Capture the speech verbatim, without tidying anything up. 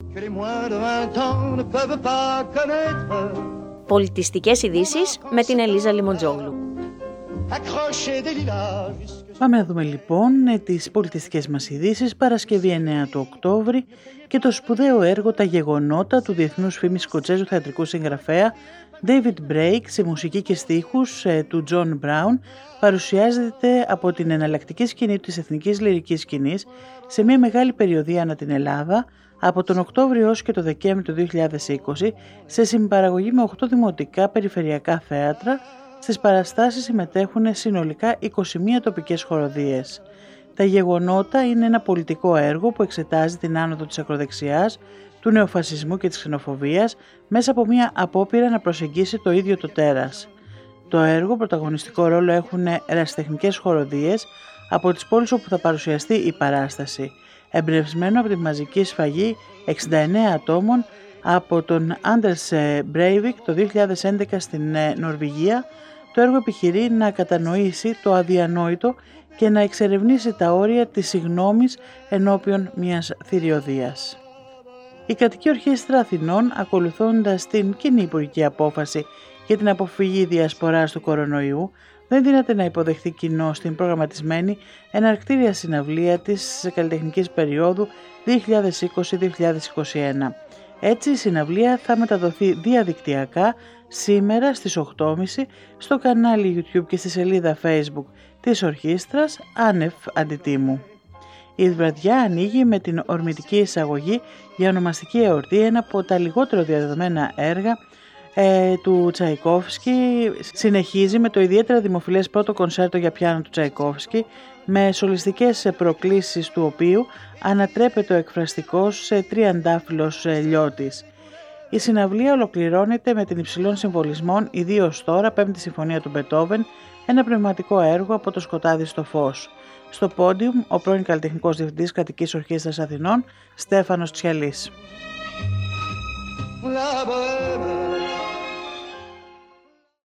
Πολιτιστικές ειδήσεις με την Ελίζα Λιμοντζόγλου. Πάμε να δούμε λοιπόν τις πολιτιστικές μας ειδήσεις. Παρασκευή εννέα του Οκτώβρη και το σπουδαίο έργο «Τα γεγονότα» του διεθνούς φήμης σκοτσέζου θεατρικού συγγραφέα David Brake σε μουσική και στίχους του John Brown παρουσιάζεται από την εναλλακτική σκηνή της εθνικής λυρικής σκηνής σε μια μεγάλη περιοδεία ανά την Ελλάδα από τον Οκτώβριο έως και το Δεκέμβριο του δύο χιλιάδες είκοσι σε συμπαραγωγή με οκτώ δημοτικά περιφερειακά θέατρα. Στις παραστάσεις συμμετέχουν συνολικά είκοσι μία τοπικές χοροδίες. Τα γεγονότα είναι ένα πολιτικό έργο που εξετάζει την άνοδο της ακροδεξιάς, του νεοφασισμού και της ξενοφοβίας μέσα από μια απόπειρα να προσεγγίσει το ίδιο το τέρας. Το έργο πρωταγωνιστικό ρόλο έχουν ερασιτεχνικές χοροδίες από τις πόλεις όπου θα παρουσιαστεί η παράσταση, εμπνευσμένο από τη μαζική σφαγή εξήντα εννέα ατόμων από τον Anders Breivik το δύο χιλιάδες έντεκα στην Νορβηγία. Το έργο επιχειρεί να κατανοήσει το αδιανόητο και να εξερευνήσει τα όρια της συγγνώμης ενώπιον μιας θηριωδίας. Η Κρατική Ορχήστρα Αθηνών, ακολουθώντας την κοινή υπουργική απόφαση για την αποφυγή διασποράς του κορονοϊού, δεν δύναται να υποδεχθεί κοινό στην προγραμματισμένη εναρκτήρια συναυλία της καλλιτεχνικής περίοδου δύο χιλιάδες είκοσι με δύο χιλιάδες είκοσι ένα. Έτσι η συναυλία θα μεταδοθεί διαδικτυακά σήμερα στις οκτώ και τριάντα στο κανάλι YouTube και στη σελίδα Facebook της Ορχήστρας άνευ αντιτίμου. Η βραδιά ανοίγει με την ορμητική εισαγωγή για ονομαστική εορτή, ένα από τα λιγότερο διαδεδομένα έργα ε, του Τσαϊκόφσκι. Συνεχίζει με το ιδιαίτερα δημοφιλές πρώτο κονσέρτο για πιάνο του Τσαϊκόφσκι, με σολιστικές προκλήσεις του οποίου ανατρέπεται ο εκφραστικός τριαντάφυλλος λιώτης. Η συναυλία ολοκληρώνεται με την υψηλών συμβολισμών ιδίως τώρα πέμπτη συμφωνία του Μπετόβεν, ένα πνευματικό έργο από το σκοτάδι στο φως. Στο πόντιουμ ο πρώην καλλιτεχνικός διευθυντής Κρατικής Ορχήστρας Αθηνών Στέφανος Τσιαλής.